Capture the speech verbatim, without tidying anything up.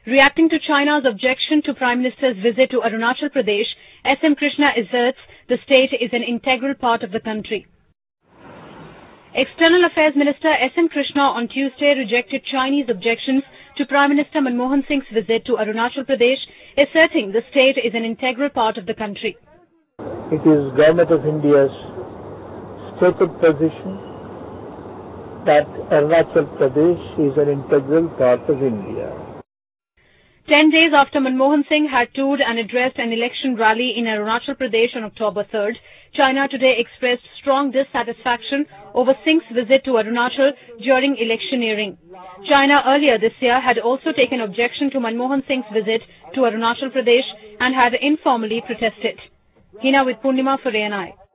Reacting to China's objection to Prime Minister's visit to Arunachal Pradesh, S M Krishna asserts the state is an integral part of the country. External Affairs Minister S M Krishna on Tuesday rejected Chinese objections to Prime Minister Manmohan Singh's visit to Arunachal Pradesh, asserting the state is an integral part of the country. It is Government of India's stated position that Arunachal Pradesh is an integral part of India. Ten days after Manmohan Singh had toured and addressed an election rally in Arunachal Pradesh on October third, China today expressed strong dissatisfaction over Singh's visit to Arunachal during electioneering. China earlier this year had also taken objection to Manmohan Singh's visit to Arunachal Pradesh and had informally protested. Hina with Purnima for A N I.